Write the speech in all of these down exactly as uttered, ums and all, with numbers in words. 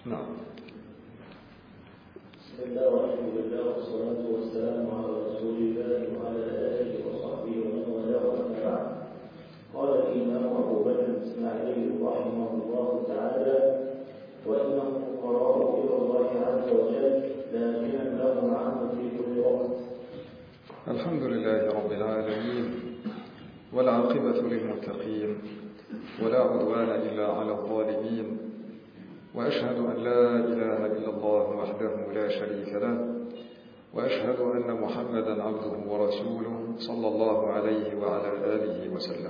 نعم. بسم الله والحمد لله والصلاة والسلام على رسول الله وعلى آله وصحبه ومن والاه أما بعد. قال الإمام أبو بكر الإسماعيلي رحمه الله تعالى: وإنهم فقراء إلى الله عز وجل لا غنى لهم عنه في كل وقت. الحمد لله رب العالمين، والعاقبة للمتقين، ولا عدوان إلا على الظالمين، وأشهد أن لا إله إلا الله وحده لا شريك له، وأشهد أن محمدا عبده ورسوله صلى الله عليه وعلى آله وسلم.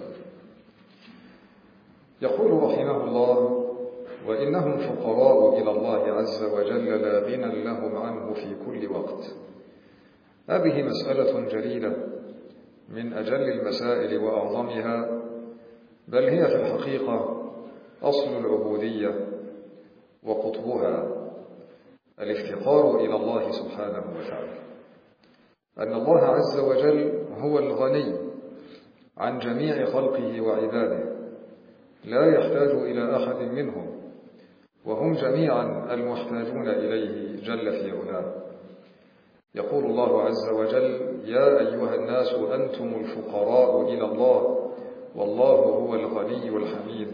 يقول رحمه الله: وإنهم فقراء إلى الله عز وجل لا غنى لهم عنه في كل وقت. هذه مسألة جليلة من أجل المسائل وأعظمها، بل هي في الحقيقة أصل العبودية وقطبها، الافتقار إلى الله سبحانه وتعالى. أن الله عز وجل هو الغني عن جميع خلقه وعباده، لا يحتاج إلى أحد منهم، وهم جميعا المحتاجون إليه جل في علاه. يقول الله عز وجل: يا أيها الناس أنتم الفقراء إلى الله والله هو الغني الحميد.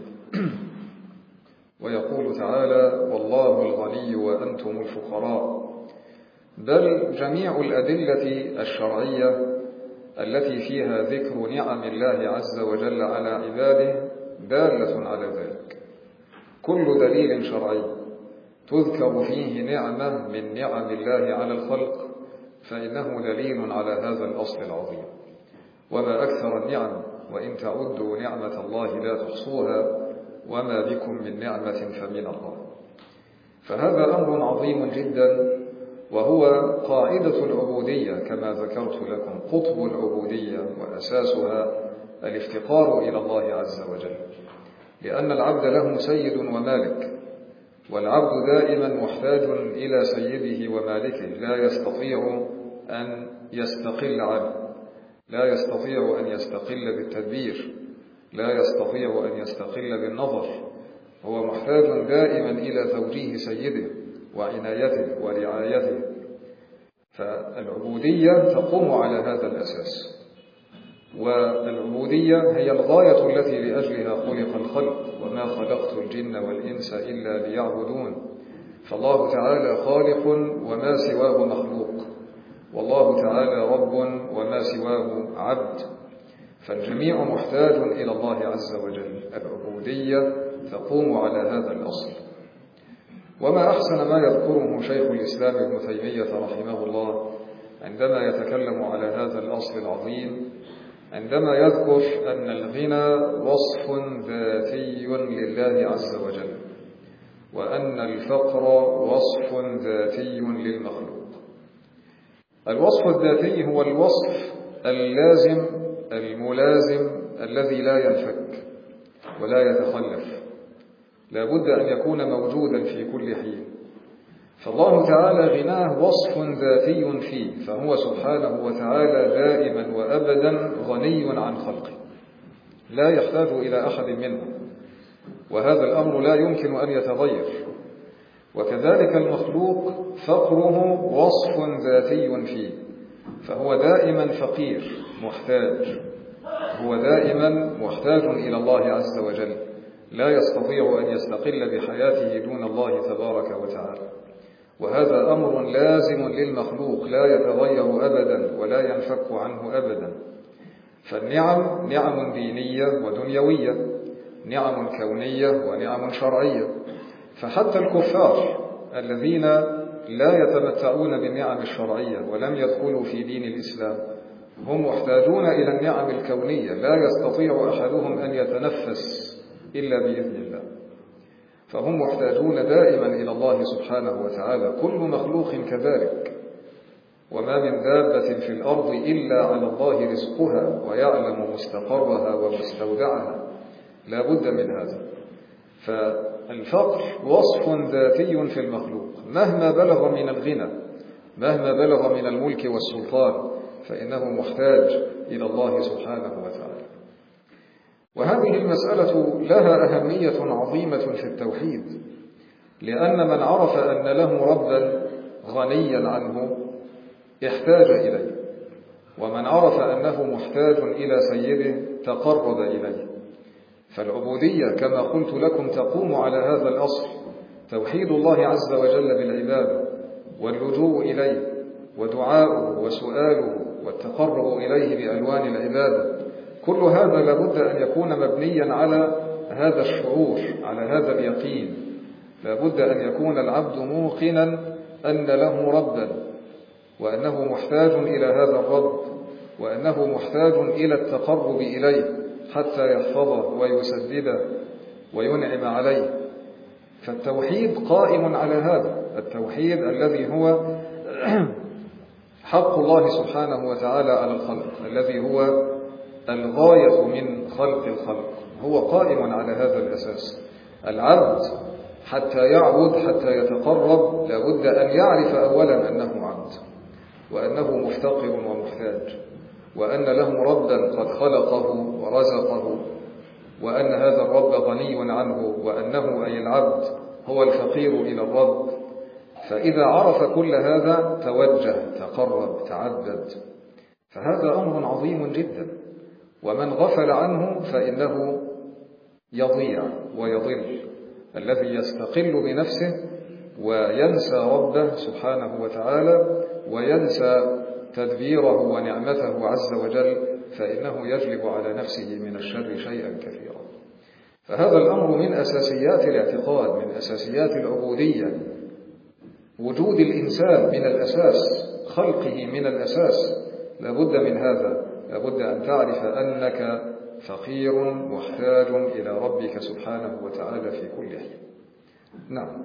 ويقول تعالى: والله الغني وأنتم الفقراء. بل جميع الأدلة الشرعية التي فيها ذكر نعم الله عز وجل على عباده دالة على ذلك. كل دليل شرعي تذكر فيه نعمة من نعم الله على الخلق فإنه دليل على هذا الأصل العظيم. وما أكثر النعم، وإن تعدوا نعمة الله لا تحصوها، وما بكم من نعمة فمن الله. فهذا أمر عظيم جدا، وهو قاعدة العبودية كما ذكرت لكم. قطب العبودية وأساسها الافتقار إلى الله عز وجل، لأن العبد له سيد ومالك، والعبد دائما محتاج إلى سيده ومالكه، لا يستطيع أن يستقل عنه، لا يستطيع أن يستقل بالتدبير، لا يستطيع أن يستقل بالنظر. هو محتاج دائما إلى توجيه سيده وعنايته ورعايته. فالعبودية تقوم على هذا الأساس، والعبودية هي الغاية التي لأجلها خلق الخلق: وما خلقت الجن والإنس إلا ليعبدون. فالله تعالى خالق وما سواه مخلوق، والله تعالى رب وما سواه عبد، فالجميع محتاج إلى الله عز وجل. العبودية تقوم على هذا الأصل. وما أحسن ما يذكره شيخ الإسلام ابن تيمية رحمه الله عندما يتكلم على هذا الأصل العظيم، عندما يذكر أن الغنى وصف ذاتي لله عز وجل، وأن الفقر وصف ذاتي للمخلوق. الوصف الذاتي هو الوصف اللازم الملازم الذي لا ينفك ولا يتخلف، لا بد أن يكون موجودا في كل حين. فالله تعالى غناه وصف ذاتي فيه، فهو سبحانه وتعالى دائما وأبدا غني عن خلقه، لا يحتاج إلى أحد منهم، وهذا الأمر لا يمكن أن يتغير. وكذلك المخلوق فقره وصف ذاتي فيه، فهو دائما فقير محتاج، هو دائما محتاج إلى الله عز وجل، لا يستطيع أن يستقل بحياته دون الله تبارك وتعالى. وهذا أمر لازم للمخلوق لا يتغير أبدا ولا ينفك عنه أبدا. فالنعم نعم دينية ودنيوية، نعم كونية ونعم شرعية. فحتى الكفار الذين لا يتمتعون بالنعم الشرعية ولم يدخلوا في دين الإسلام هم محتاجون إلى النعم الكونية، لا يستطيع أحدهم أن يتنفس إلا بإذن الله. فهم محتاجون دائما إلى الله سبحانه وتعالى، كل مخلوق كذلك. وما من دابة في الأرض إلا على الله رزقها ويعلم مستقرها ومستودعها، لا بد من هذا. فالفقر وصف ذاتي في المخلوق، مهما بلغ من الغنى، مهما بلغ من الملك والسلطان، فإنه محتاج إلى الله سبحانه وتعالى. وهذه المسألة لها أهمية عظيمة في التوحيد، لأن من عرف أن له ربا غنيا عنه احتاج إليه، ومن عرف أنه محتاج إلى سيده تقرب إليه. فالعبودية كما قلت لكم تقوم على هذا الأصل: توحيد الله عز وجل بالعبادة، واللجوء إليه، ودعاؤه وسؤاله والتقرب إليه بألوان العبادة. كل هذا لابد أن يكون مبنيا على هذا الشعور، على هذا اليقين. لابد أن يكون العبد موقنا أن له ربا، وأنه محتاج إلى هذا الرب، وأنه محتاج إلى التقرب إليه حتى يحفظه ويسدده وينعم عليه. فالتوحيد قائم على هذا التوحيد الذي هو حق الله سبحانه وتعالى على الخلق، الذي هو الغاية من خلق الخلق، هو قائم على هذا الأساس. العبد حتى يعبد، حتى يتقرب، لابد أن يعرف أولا أنه عبد، وأنه مفتقر ومحتاج، وأن له ربا قد خلقه ورزقه، وأن هذا الرب غني عنه، وأنه أي العبد هو الفقير إلى الرب. فإذا عرف كل هذا توجه، تقرب، تعبد. فهذا أمر عظيم جدا، ومن غفل عنه فإنه يضيع ويضل. الذي يستقل بنفسه وينسى ربه سبحانه وتعالى، وينسى تدبيره ونعمته عز وجل، فإنه يجلب على نفسه من الشر شيئا كثيرا. فهذا الأمر من أساسيات الاعتقاد، من أساسيات العبودية. وجود الإنسان من الأساس، خلقه من الأساس، لابد من هذا. لابد أن تعرف أنك فقير محتاج إلى ربك سبحانه وتعالى في كل حين. نعم.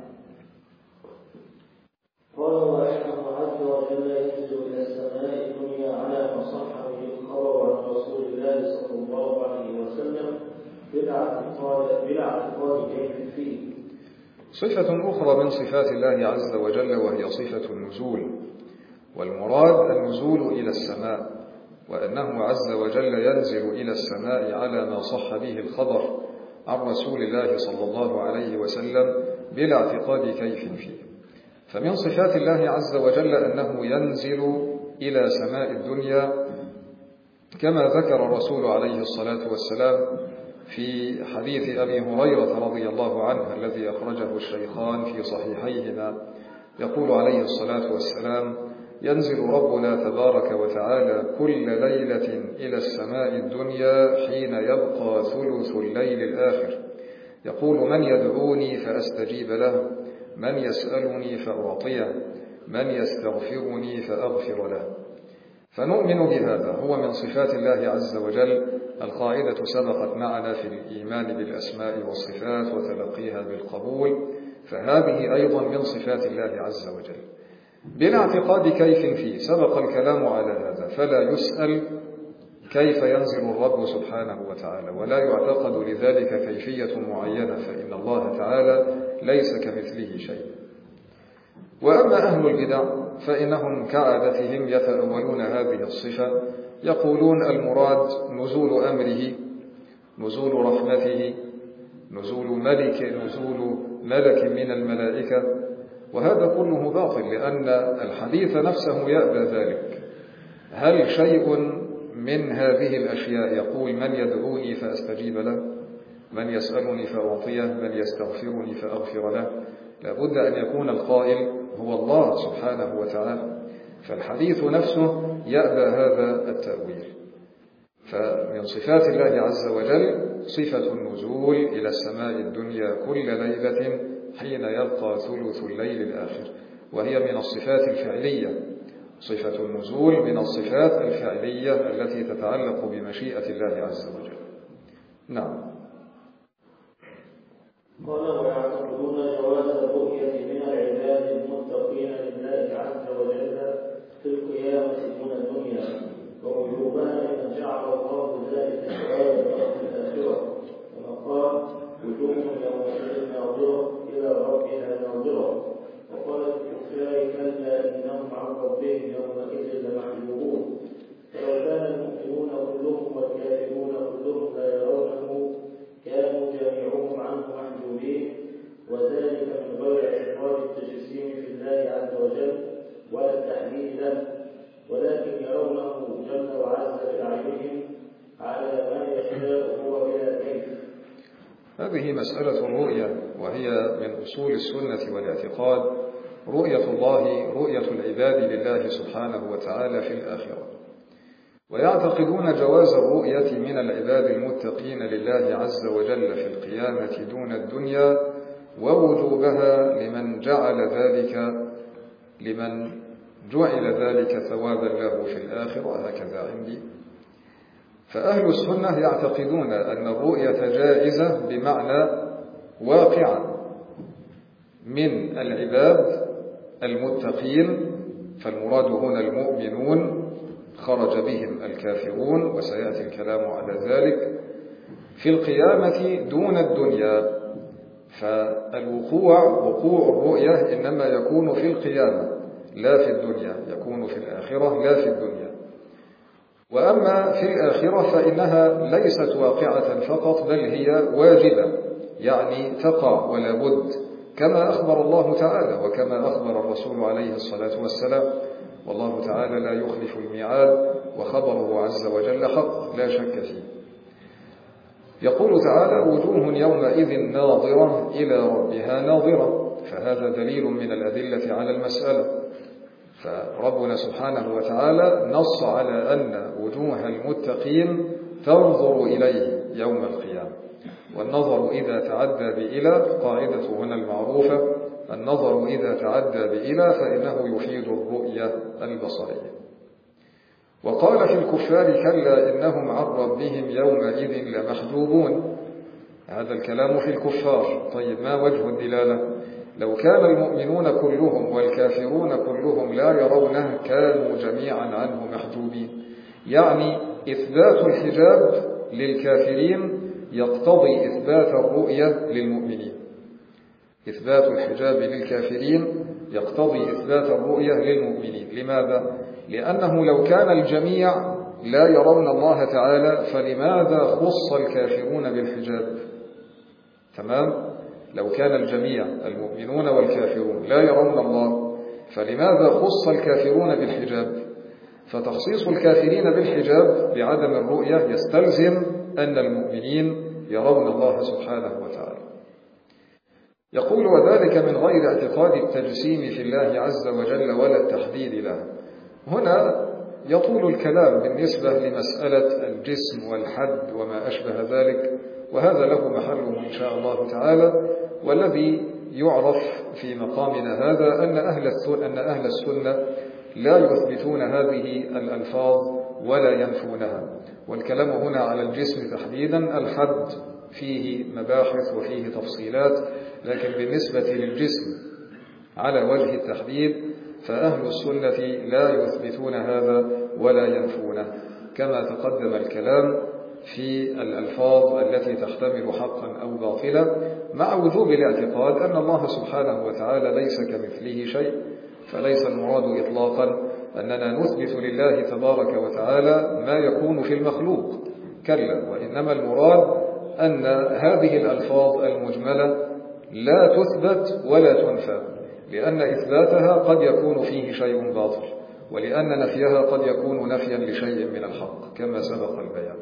قال وإنه عز وجل ينزل إلى السماء الدنيا على ما صح به الخبر عن رسول الله صلى الله عليه وسلم بلا اعتقاد بلا اعتقاد كيف فيه. صفة أخرى من صفات الله عز وجل وهي صفة النزول، والمراد النزول إلى السماء، وأنه عز وجل ينزل إلى السماء على ما صح به الخبر عن رسول الله صلى الله عليه وسلم بلا اعتقاد كيف فيه. فمن صفات الله عز وجل أنه ينزل إلى سماء الدنيا كما ذكر الرسول عليه الصلاة والسلام في حديث أبي هريرة رضي الله عنه الذي أخرجه الشيخان في صحيحيهما، يقول عليه الصلاة والسلام: ينزل ربنا تبارك وتعالى كل ليلة إلى السماء الدنيا حين يبقى ثلث الليل الآخر، يقول: من يدعوني فأستجيب له، من يسألني فأعطيه، من يستغفرني فأغفر له. فنؤمن بهذا، هو من صفات الله عز وجل. القاعدة سبقت معنا في الإيمان بالأسماء والصفات وتلقيها بالقبول، فهذه أيضا من صفات الله عز وجل بلا اعتقاد كيف فيه. سبق الكلام على هذا، فلا يسأل كيف ينزل الرب سبحانه وتعالى، ولا يعتقد لذلك كيفية معينة، فإن الله تعالى ليس كمثله شيء. وأما أهل البدع فإنهم كعادتهم يتأولون هذه الصفة، يقولون المراد نزول أمره، نزول رحمته، نزول ملك نزول ملك من الملائكة، وهذا كله باطل، لأن الحديث نفسه يأبى ذلك. هل شيء من هذه الأشياء يقول: من يدعوني فأستجيب له، من يسألني فأعطيه، من يستغفرني فأغفر له؟ لابد أن يكون القائل هو الله سبحانه وتعالى. فالحديث نفسه يأبى هذا التأويل. فمن صفات الله عز وجل صفة النزول إلى السماء الدنيا كل ليلة حين يبقى ثلث الليل الآخر، وهي من الصفات الفعلية. صفة النزول من الصفات الفعلية التي تتعلق بمشيئة الله عز وجل. نعم. قال ويعتقدون جواز الرؤية من العباد المتقين لله عز وجل في القيامة دون الدنيا، ووجوبها لمن جعل الله ذلك ثوابا في الآخرة، كما قال: وجوه يومئذ ناظرة إلى ربها ناظرة. وقال الكفار: كلا إنهم عن ربهم يومئذ لمحجوبون. فلو كان المؤمنون كلهم والكافرون كلهم لا يرونه كانوا جميعهم عنه محجوبين، وذلك من غير والتجسيم في الله عز وجل ولا التحديد له، ولكن يرونه جل وعز بأعينهم على ما يشاء هو بلا كيف. هذه مسألة الرؤية، وهي من أصول السنة والاعتقاد. رؤية الله رؤية العباد لله سبحانه وتعالى في الآخرة، ويعتقدون جواز الرؤية من العباد المتقين لله عز وجل في القيامة دون الدنيا، ووجوبها لمن جعل ذلك لمن جعل ذلك ثوابا له في الآخرة، هكذا عندي. فأهل السنة يعتقدون أن الرؤية جائزة بمعنى واقعة من العباد المتقين، فالمراد هنا المؤمنون، خرج بهم الكافرون وسيأتي الكلام على ذلك، في القيامة دون الدنيا. فالوقوع وقوع الرؤية إنما يكون في القيامة لا في الدنيا، يكون في الآخرة لا في الدنيا. وأما في الآخرة فإنها ليست واقعة فقط، بل هي واجبة، يعني تقع ولا بد، كما أخبر الله تعالى وكما أخبر الرسول عليه الصلاة والسلام، والله تعالى لا يخلف الميعاد وخبره عز وجل حق لا شك فيه. يقول تعالى: وجوه يومئذ ناظرة إلى ربها ناظرة، فهذا دليل من الأدلة على المسألة. فربنا سبحانه وتعالى نص على أن وجوه المتقين تنظر إليه يوم القيامة. والنظر إذا تعدى بإلى، قاعدة هنا المعروفة، النظر إذا تعدى بإلى فإنه يفيد الرؤية البصرية. وقال في الكفار: كلا إنهم عن ربهم يومئذ لمحجوبون. هذا الكلام في الكفار. طيب، ما وجه الدلالة؟ لو كان المؤمنون كلهم والكافرون كلهم لا يرونه كانوا جميعا عنه محجوبين، يعني إثبات الحجاب للكافرين يقتضي إثبات الرؤية للمؤمنين. إثبات الحجاب للكافرين يقتضي إثبات الرؤية للمؤمنين. لماذا؟ لأنه لو كان الجميع لا يرون الله تعالى فلماذا خص الكافرون بالحجاب؟ تمام؟ لو كان الجميع المؤمنون والكافرون لا يرون الله فلماذا خص الكافرون بالحجاب؟ فتخصيص الكافرين بالحجاب بعدم الرؤية يستلزم أن المؤمنين يرون الله سبحانه وتعالى. يقول: وذلك من غير اعتقاد التجسيم في الله عز وجل ولا التحديد له. هنا يطول الكلام بالنسبة لمسألة الجسم والحد وما أشبه ذلك، وهذا له محله إن شاء الله تعالى. والذي يعرف في مقامنا هذا أن أهل السنة, أن أهل السنة لا يثبتون هذه الألفاظ ولا ينفونها. والكلام هنا على الجسم تحديدا، الحد فيه مباحث وفيه تفصيلات، لكن بالنسبة للجسم على وجه التحديد فأهل السنة لا يثبتون هذا ولا ينفونه، كما تقدم الكلام في الألفاظ التي تحتمل حقا أو باطلا، مع وجوب الاعتقاد أن الله سبحانه وتعالى ليس كمثله شيء. فليس المراد إطلاقا أننا نثبت لله تبارك وتعالى ما يكون في المخلوق، كلا، وإنما المراد أن هذه الألفاظ المجملة لا تثبت ولا تنفى، لأن إثباتها قد يكون فيه شيء باطل، ولأن نفيها قد يكون نفيا لشيء من الحق كما سبق البيان.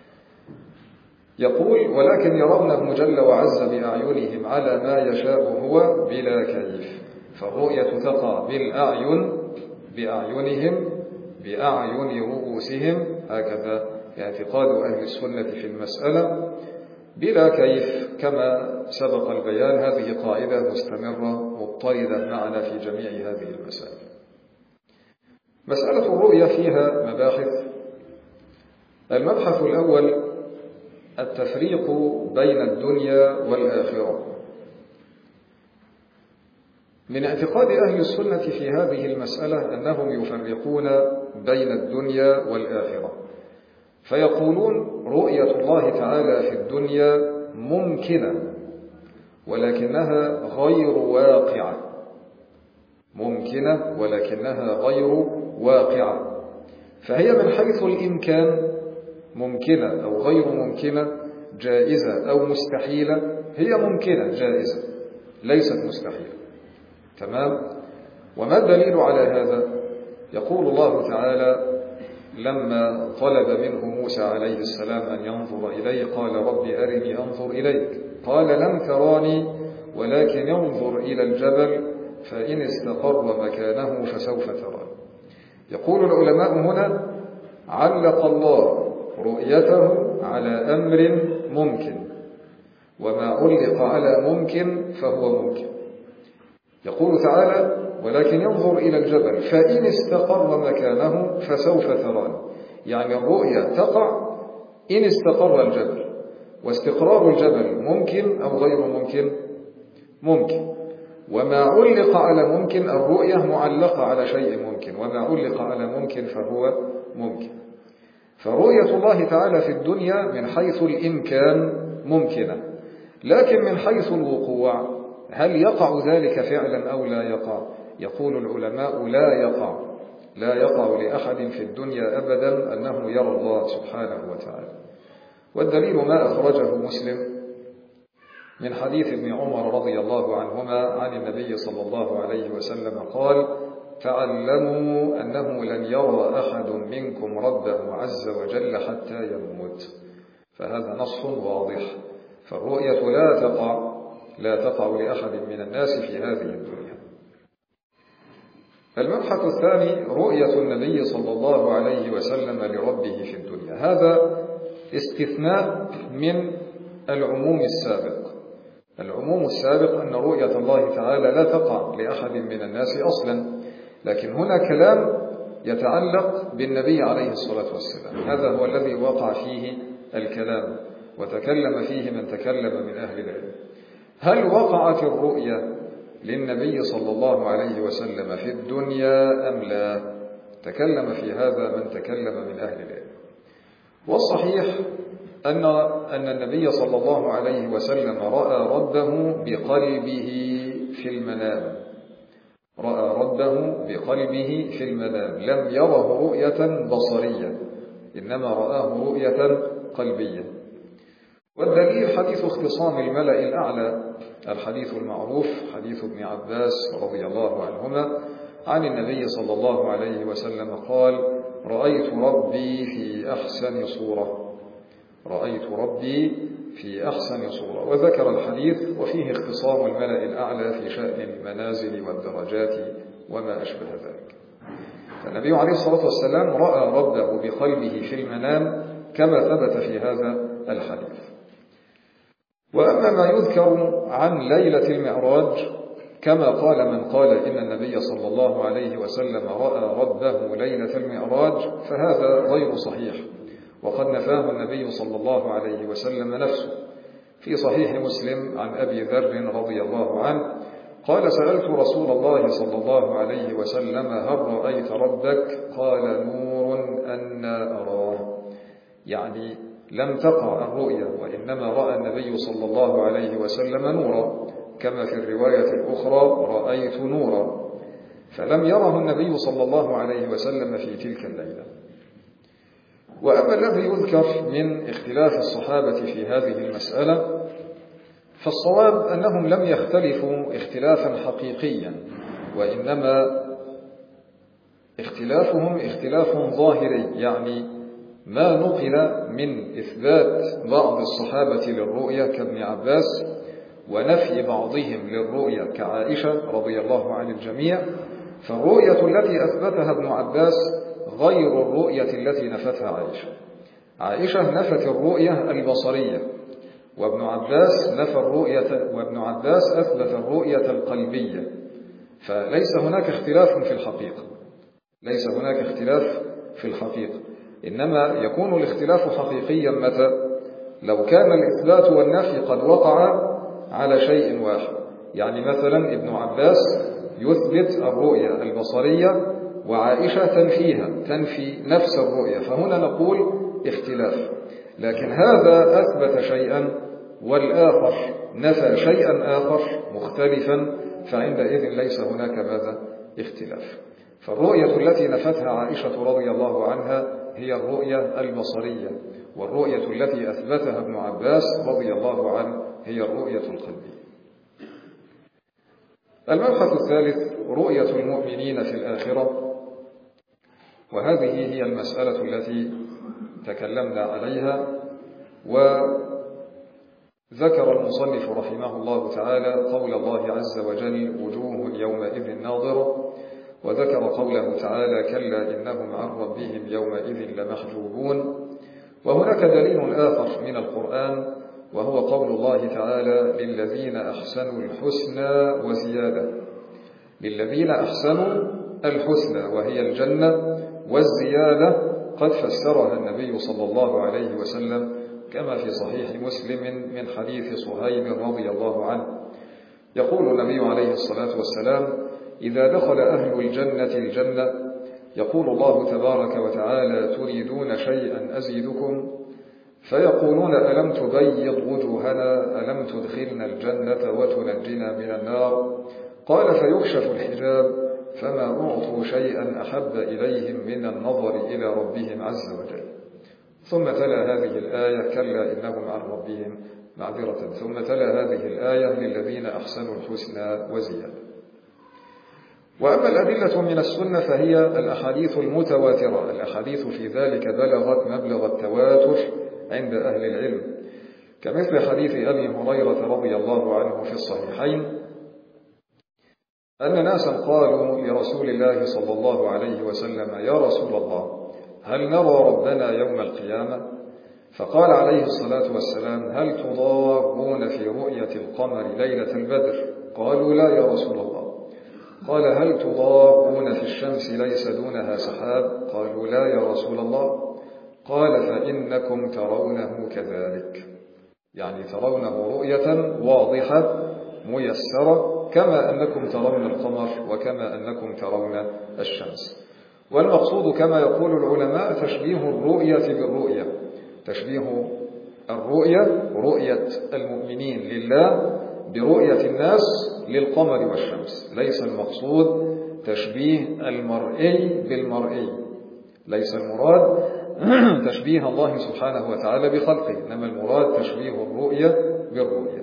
يقول: ولكن يرونه جل وعز بأعينهم على ما يشاء هو بلا كيف. فالرؤية تقع بالأعين، بأعينهم، بأعين رؤوسهم، هكذا اعتقاد أهل السنة في المسألة، بلا كيف كما سبق البيان. هذه قاعدة مستمرة مضطردة معنا في جميع هذه المسائل. مسألة الرؤية فيها مباحث. المبحث الأول: التفريق بين الدنيا والآخرة. من اعتقاد أهل السنة في هذه المسألة أنهم يفرقون بين الدنيا والآخرة، فيقولون: رؤية الله تعالى في الدنيا ممكنة ولكنها غير واقعة، ممكنة ولكنها غير واقعة. فهي من حيث الإمكان ممكنة أو غير ممكنة، جائزة أو مستحيلة. هي ممكنة جائزة، ليست مستحيلة. تمام. وما الدليل على هذا؟ يقول الله تعالى لما طلب منه موسى عليه السلام أن ينظر إليه قال رب أرني أنظر إليك، قال لن تراني ولكن ينظر إلى الجبل فإن استقر مكانه فسوف تراني. يقول العلماء هنا علق الله رؤيته على أمر ممكن، وما علق على ممكن فهو ممكن. يقول تعالى ولكن ينظر إلى الجبل فإن استقر مكانه فسوف تراني، يعني الرؤية تقع إن استقر الجبل، واستقرار الجبل ممكن أو غير ممكن؟ ممكن. وما علق على ممكن، الرؤية معلقة على شيء ممكن، وما علق على ممكن فهو ممكن. فرؤية الله تعالى في الدنيا من حيث الإمكان ممكنة، لكن من حيث الوقوع هل يقع ذلك فعلا أو لا يقع؟ يقول العلماء لا يقع، لا يقع لأحد في الدنيا أبدا أنه يرى الله سبحانه وتعالى. والدليل ما أخرجه مسلم من حديث ابن عمر رضي الله عنهما عن النبي صلى الله عليه وسلم قال تعلموا أنه لن يرى أحد منكم ربه عز وجل حتى يموت. فهذا نص واضح، فالرؤية لا تقع لا تقع لأحد من الناس في هذه الدنيا. المبحث الثاني رؤية النبي صلى الله عليه وسلم لربه في الدنيا. هذا استثناء من العموم السابق. العموم السابق أن رؤية الله تعالى لا تقع لأحد من الناس أصلا، لكن هنا كلام يتعلق بالنبي عليه الصلاة والسلام، هذا هو الذي وقع فيه الكلام وتكلم فيه من تكلم من أهل العلم. هل وقعت الرؤية للنبي صلى الله عليه وسلم في الدنيا أم لا؟ تكلم في هذا من تكلم من أهل العلم. والصحيح أن أن النبي صلى الله عليه وسلم رأى ربه بقلبه في المنام، رأى ربه بقلبه في المنام، لم يره رؤية بصرية، إنما رآه رؤية قلبية. والدليل حديث اختصام الملأ الأعلى، الحديث المعروف حديث ابن عباس رضي الله عنهما عن النبي صلى الله عليه وسلم قال رأيت ربي في أحسن صورة، رأيت ربي في أحسن صورة، وذكر الحديث وفيه اختصام الملأ الأعلى في شأن المنازل والدرجات وما أشبه ذلك. فالنبي عليه الصلاة والسلام رأى ربه بقلبه في المنام كما ثبت في هذا الحديث. وأما ما يذكر عن ليلة المعراج كما قال من قال إن النبي صلى الله عليه وسلم رأى ربه ليلة المعراج فهذا غير صحيح، وقد نفاه النبي صلى الله عليه وسلم نفسه. في صحيح مسلم عن أبي ذر رضي الله عنه قال سألت رسول الله صلى الله عليه وسلم هل رأيت ربك؟ قال نور أنا أراه، يعني لم تقع الرؤيا وإنما رأى النبي صلى الله عليه وسلم نورا، كما في الرواية الأخرى رأيت نورا، فلم يره النبي صلى الله عليه وسلم في تلك الليلة. وأما الذي يذكر من اختلاف الصحابة في هذه المسألة فالصواب أنهم لم يختلفوا اختلافا حقيقيا، وإنما اختلافهم اختلاف ظاهري، يعني ما نقل من إثبات بعض الصحابة للرؤيا كابن عباس ونفي بعضهم للرؤيا كعائشة رضي الله عن الجميع، فالرؤية التي أثبتها ابن عباس غير الرؤية التي نفتها عائشة. عائشة نفت الرؤية البصرية، وابن عباس نفى الرؤية وابن عباس أثبت الرؤية القلبية، فليس هناك اختلاف في الحقيقة، ليس هناك اختلاف في الحقيقة، إنما يكون الاختلاف حقيقيا متى؟ لو كان الإثبات والنفي قد وقع على شيء واحد، يعني مثلا ابن عباس يثبت الرؤية البصرية وعائشة تنفيها، تنفي نفس الرؤية، فهنا نقول اختلاف. لكن هذا أثبت شيئا والآخر نفى شيئا آخر مختلفا، فعندئذ ليس هناك ماذا؟ اختلاف. فالرؤية التي نفتها عائشة رضي الله عنها هي الرؤية البصرية، والرؤية التي أثبتها ابن عباس رضي الله عنه هي الرؤية القلبية. المبحث الثالث رؤية المؤمنين في الآخرة، وهذه هي المسألة التي تكلمنا عليها. وذكر المصنف رحمه الله تعالى قول الله عز وجل وجوه يومئذ ناظرة، وذكر قوله تعالى كلا إنهم عن ربهم يومئذ لمحجوبون. وهناك دليل آخر من القرآن وهو قول الله تعالى للذين أحسنوا الحسنى وزيادة. للذين أحسنوا الحسنى وهي الجنة، والزيادة قد فسرها النبي صلى الله عليه وسلم كما في صحيح مسلم من حديث صهيب رضي الله عنه، يقول النبي عليه الصلاة والسلام إذا دخل أهل الجنة الجنة يقول الله تبارك وتعالى تريدون شيئا أزيدكم؟ فيقولون ألم تبيض وجوهنا، ألم تدخلنا الجنة وتنجنا من النار؟ قال فيكشف الحجاب فما أعطوا شيئا أحب إليهم من النظر إلى ربهم عز وجل. ثم تلا هذه الآية كلا إنهم عن ربهم معذرة ثم تلا هذه الآية للذين أحسنوا الحسنى وزيادة. وأما الأدلة من السنة فهي الأحاديث المتواترة. الأحاديث في ذلك بلغت مبلغ التواتر عند أهل العلم، كمثل حديث أبي هريرة رضي الله عنه في الصحيحين أن ناسا قالوا لرسول الله صلى الله عليه وسلم يا رسول الله هل نرى ربنا يوم القيامة؟ فقال عليه الصلاة والسلام هل تضارون في رؤية القمر ليلة البدر؟ قالوا لا يا رسول الله. قال هل تضارون في الشمس ليس دونها سحاب؟ قالوا لا يا رسول الله. قال فإنكم ترونه كذلك، يعني ترونه رؤية واضحة ميسرة كما أنكم ترون القمر وكما أنكم ترون الشمس. والمقصود كما يقول العلماء تشبيه الرؤية بالرؤية، تشبيه الرؤية رؤية المؤمنين لله برؤية الناس للقمر والشمس. ليس المقصود تشبيه المرئي بالمرئي، ليس المراد تشبيه الله سبحانه وتعالى بخلقه، إنما المراد تشبيه الرؤية بالرؤية.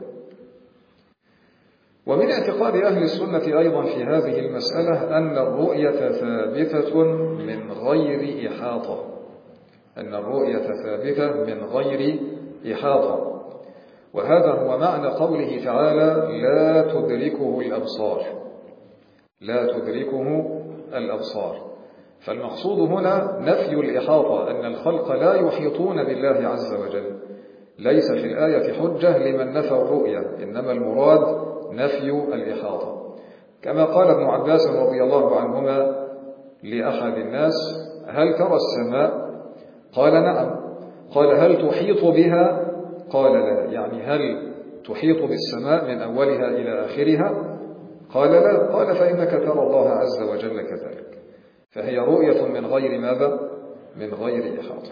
ومن اعتقاد أهل السنة أيضا في هذه المسألة أن الرؤية ثابتة من غير إحاطة، أن الرؤية ثابتة من غير إحاطة. وهذا هو معنى قوله تعالى لا تدركه الأبصار، لا تدركه الأبصار. فالمقصود هنا نفي الإحاطة، أن الخلق لا يحيطون بالله عز وجل. ليس في الآية حجة لمن نفى الرؤية، إنما المراد نفي الإحاطة. كما قال ابن عباس رضي الله عنهما لأحد الناس هل ترى السماء؟ قال نعم. قال هل تحيط بها؟ قال لا، يعني هل تحيط بالسماء من أولها إلى آخرها؟ قال لا. قال فإنك ترى الله عز وجل كذلك. فهي رؤية من غير ماذا؟ من غير إحاطة.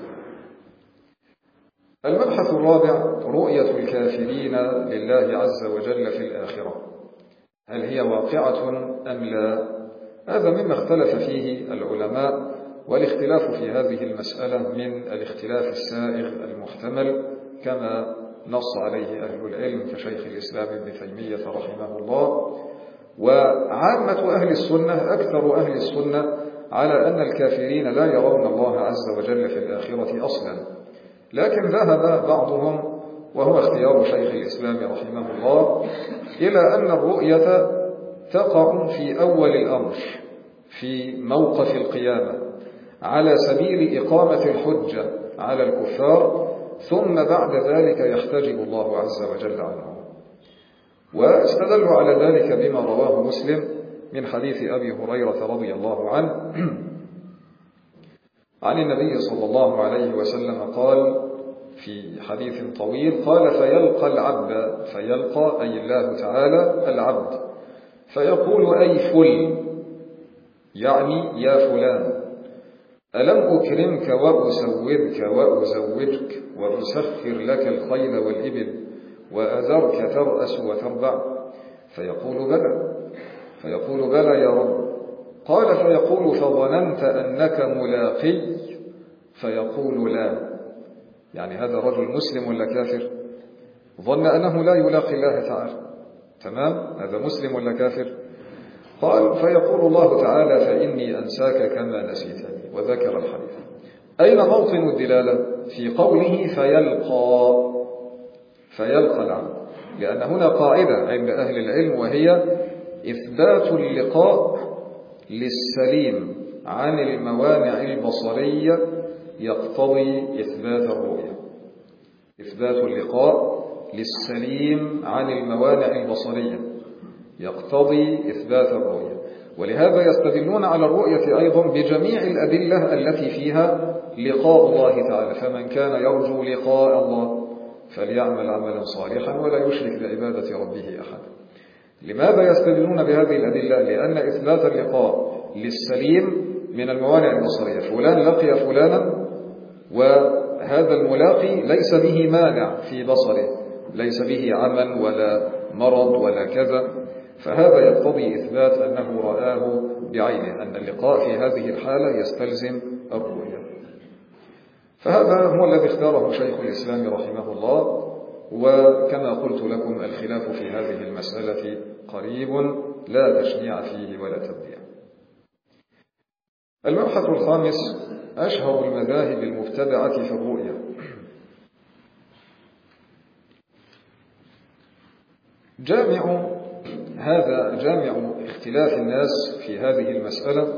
المبحث الرابع رؤية الكافرين لله عز وجل في الآخرة، هل هي واقعة أم لا؟ هذا مما اختلف فيه العلماء، والاختلاف في هذه المسألة من الاختلاف السائغ المحتمل كما نص عليه أهل العلم كشيخ الإسلام ابن تيمية رحمه الله. وعامة أهل السنة أكثر أهل السنة على أن الكافرين لا يرون الله عز وجل في الآخرة أصلا، لكن ذهب بعضهم وهو اختيار شيخ الإسلام رحمه الله إلى أن الرؤية تقع في أول الأمر في موقف القيامة على سبيل إقامة الحجة على الكفار، ثم بعد ذلك يحتجب الله عز وجل عنهم. واستدلوا على ذلك بما رواه مسلم من حديث أبي هريرة رضي الله عنه عن النبي صلى الله عليه وسلم قال في حديث طويل قال فيلقى العبد، فيلقى أي الله تعالى العبد، فيقول أي فل، يعني يا فلان، ألم أكرمك وأسودك وأزوجك وأسخر لك الخيل والإبل وأذرك ترأس وتربع؟ فيقول بلى. فيقول بلى يا رب. قال فيقول فظننت أنك ملاقي؟ فيقول لا. يعني هذا رجل مسلم ولا كافر؟ ظن أنه لا يلاقي الله تعالى، تمام؟ هذا مسلم ولا كافر؟ قال فيقول الله تعالى فإني أنساك كما نسيتني، وذكر الحديث. أين موطن الدلالة؟ في قوله فيلقى فيلقى العبد، لأن هنا قاعدة عند أهل العلم، وهي إثبات اللقاء للسليم عن الموانع البصرية يقتضي إثبات الرؤية. إثبات اللقاء للسليم عن الموانع البصرية يقتضي إثبات الرؤية، ولهذا يستدلون على الرؤية أيضا بجميع الأدلة التي فيها لقاء الله تعالى. فمن كان يرجو لقاء الله فليعمل عملا صالحا ولا يشرك بعبادة ربه أحدا. لماذا يستدلون بهذه الأدلة؟ لأن إثبات اللقاء للسليم من الموانع البصرية، فلان لقي فلانا وهذا الملاقي ليس به مانع في بصره، ليس به عمى ولا مرض ولا كذا، فهذا يقتضي إثبات أنه رآه بعينه، أن اللقاء في هذه الحالة يستلزم الرؤية. فهذا هو الذي اختاره شيخ الإسلام رحمه الله، وكما قلت لكم الخلاف في هذه المسألة قريب، لا تشنيع فيه ولا تبديع. المبحث الخامس: أشهر المذاهب المبتدعة في الرؤية. جامع هذا جامع اختلاف الناس في هذه المسألة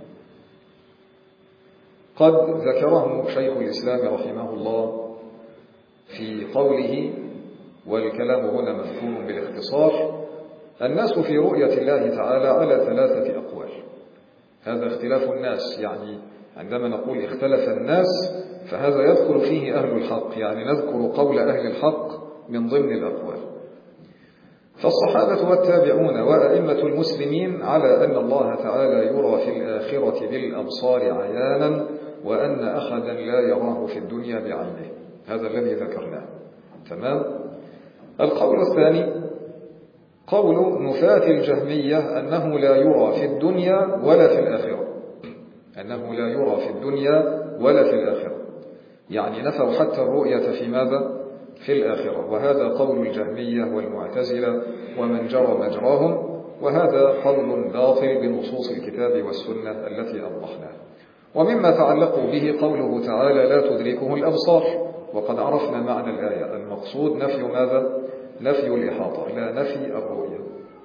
قد ذكره شيخ الإسلام رحمه الله في قوله، والكلام هنا مذكور بالاختصار: الناس في رؤية الله تعالى على ثلاثة أقوال. هذا اختلاف الناس، يعني عندما نقول اختلف الناس فهذا يدخل فيه أهل الحق، يعني نذكر قول أهل الحق من ضمن الأقوال. فالصحابة والتابعون وأئمة المسلمين على أن الله تعالى يرى في الآخرة بالأبصار عيانا، وأن أحدا لا يراه في الدنيا بعينه. هذا الذي ذكرناه. تمام. القول الثاني قول نفاة الجهمية أنه لا يرى في الدنيا ولا في الآخرة، أنه لا يرى في الدنيا ولا في الآخرة، يعني نفوا حتى الرؤية في ماذا؟ في الآخرة. وهذا قول الجهمية والمعتزلة ومن جرى مجراهم، وهذا قول باطل بنصوص الكتاب والسنة التي أوضحناها. ومما تعلقوا به قوله تعالى لا تدركه الأبصار، وقد عرفنا معنى الآية. المقصود نفي ماذا؟ نفي الإحاطة، لا نفي الرؤية.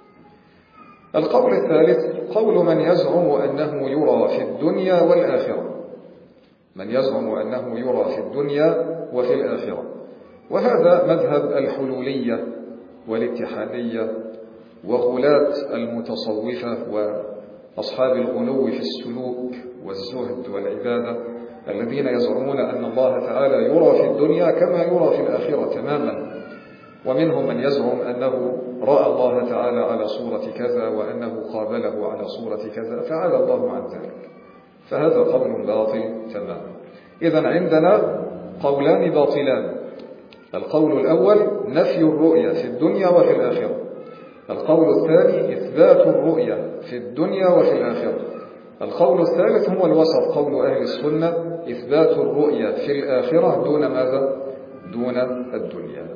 القول الثالث قول من يزعم أنه يرى في الدنيا والآخرة، من يزعم أنه يرى في الدنيا وفي الآخرة، وهذا مذهب الحلولية والاتحادية وغلاة المتصوفة وأصحاب الغلو في السلوك والزهد والعبادة، الذين يزعمون أن الله تعالى يرى في الدنيا كما يرى في الآخرة تماما. ومنهم من يزعم أنه رأى الله تعالى على صورة كذا، وأنه قابله على صورة كذا، فعلى الله عن ذلك. فهذا قول باطل تماما. إذن عندنا قولان باطلان: القول الأول نفي الرؤية في الدنيا وفي الآخرة، القول الثاني إثبات الرؤية في الدنيا وفي الآخرة. القول الثالث هو الوسط، قول أهل السنة إثبات الرؤية في الآخرة دون ماذا؟ دون الدنيا.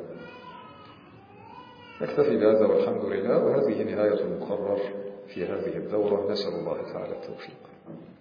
نكتفي بهذا والحمد لله، وهذه نهاية المقرر في هذه الدورة. نسأل الله تعالى التوفيق.